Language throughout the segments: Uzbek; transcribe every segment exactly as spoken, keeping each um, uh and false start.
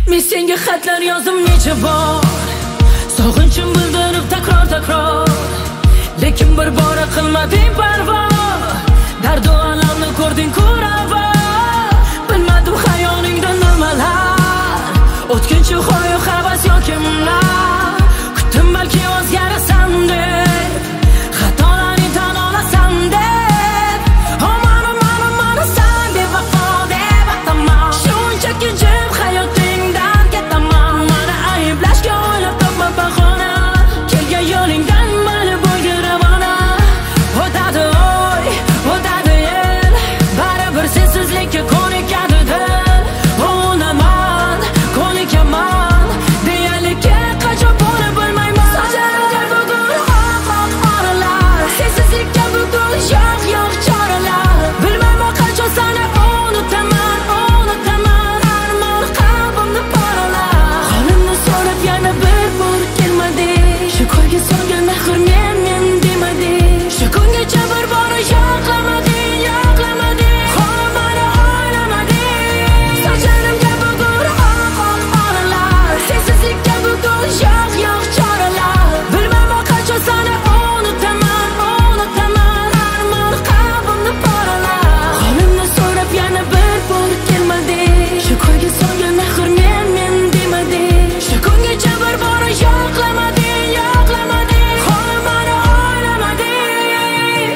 Men senga xatlar yozdim necha bor, sog'inchim bildirib takror takror, lekin bir bora qilmading parvo. Dardu alamni ko'rding ko'rava, bilmadim xayolingda nimalar, o'tkinchi hoyu havas yoki kimlar. Kutdim balki o'zgarasan deb, xatolaring tan olasan deb, omana mana mana san deb vafo deb ataman. Shunchaki jim hayotingdan ketaman, mana ayblashga o'ylab topma bahona, kelgan yo'lingdan mani bo'lgin ravona. O'tadi oy, o'tadi yil, baribir sensizlikka ko'nikadi dil. O'naman, ko'nikaman, deyarlikka qachon bo'lib bilmayman. Socharimga bugun oq oq oralar, sensizlikka bugun yo'q yo'q choralar. Bilmayman qachon seni unutaman, unutaman, armon qalbimni poralar. Qo'limni so'rab yana bir bor kelmading, shu ko'yga solgan axir men men demading. Shu kungacha bir bora yo'qlamading, yo'qlamading, qo'limni o'ylamading. Socharimga bugun oq oq oralar, sensizlikka bugun yo'q yo'q choralar. Bilmayman qachon seni unutaman, unutaman, armon qalbimni poralar. Qo'limni so'rab yana bir bor kelmading, shu ko'yga solgan axir men men demading. Shu kungacha bir bora yo'qlamading, yo'qlamading, qo'limni o'ylamading.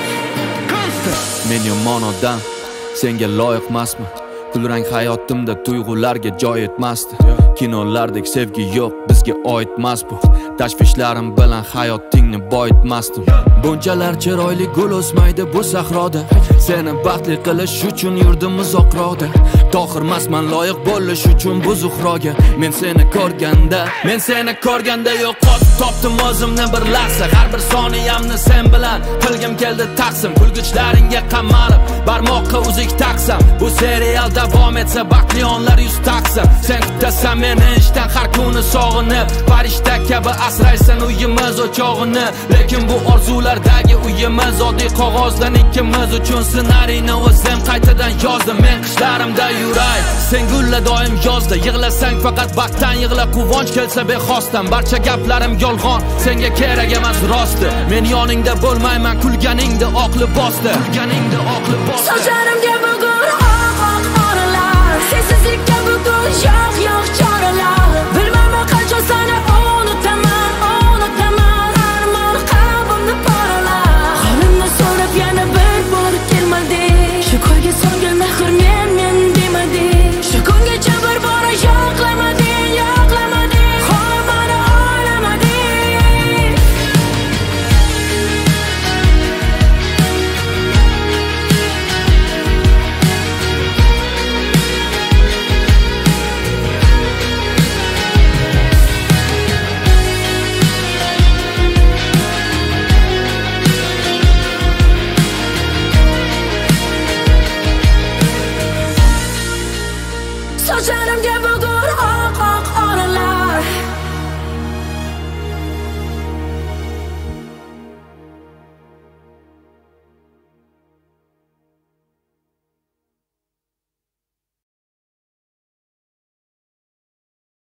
Men yomon odam, senga loyiqmasman. Kulrang hayotimda tuyg'ularga joy etmasdi. Kinolardek sevgi yo'q, bizga oidmas bu. Tashvishlarim bilan hayotingni boyitmasdim. Bunchalar chiroyli gul o'smaydi bu sahroda. Seni baxtli qilish uchun yurdim uzoqroqda. Tohirmasman loyiq bo'lish uchun bu zuhroga. Men seni ko'rganda, men seni ko'rganda yo'qotib topdim o'zimni bir lahza. Har bir soniyamni sen bilan qilgim keldi taqsim. Kulgichlaringga qamalib, barmoqqa uzik taqsam. Bu serial davom etsa baxtli onlar yuz taqsam. Sen kutasan meni ishdan har kuni sog'inib, farishta kabi asraysan uyimiz o'chog'ini. Lekin bu orzulardagi uyimiz oddiy qog'ozdan ikkimiz uchun ssenariyni o'zim qaytadan yozdim. Men qishlarimda yuray, sen gulla doim yozda. Yig'lasang faqat baxtdan yig'la, quvonch kelsa bexosdan. Barcha gaplarim yolg'on, senga kerak emas rosti. Men yoningda bo'lmayman, kulganingda oq libosda, kulganingda oq libosda. Socharimga bugun oq oq oralar, sensizlikka bugun yo'q yo'q choralar.